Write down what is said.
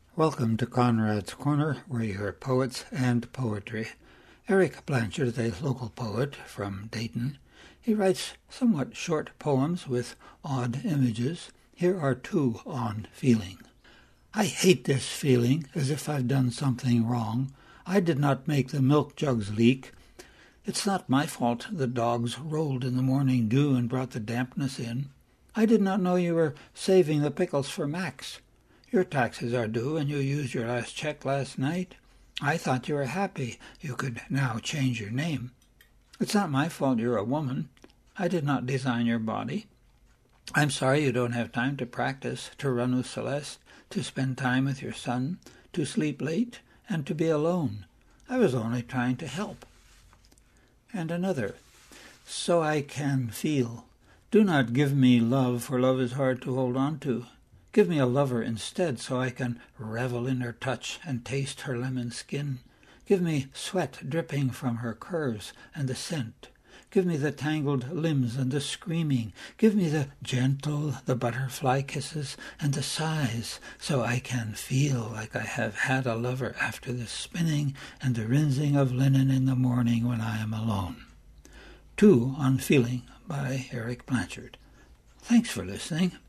Welcome to Conrad's Corner, where you hear poets and poetry. Eric Blanchard is a local poet from Dayton. He writes somewhat short poems with odd images. Here are two on feeling. I hate this feeling, as if I've done something wrong. I did not make the milk jugs leak. It's not my fault the dogs rolled in the morning dew and brought the dampness in. I did not know you were saving the pickles for Max. Your taxes are due, and you used your last check last night. I thought you were happy you could now change your name. It's not my fault you're a woman. I did not design your body. I'm sorry you don't have time to practice, to run with Celeste, to spend time with your son, to sleep late, and to be alone. I was only trying to help. And another, so I can feel. Do not give me love, for love is hard to hold on to. Give me a lover instead, so I can revel in her touch and taste her lemon skin. Give me sweat dripping from her curves and the scent. Give me the tangled limbs and the screaming. Give me the butterfly kisses and the sighs, so I can feel like I have had a lover after the spinning and the rinsing of linen in the morning when I am alone. Two on Feeling by Eric Blanchard. Thanks for listening.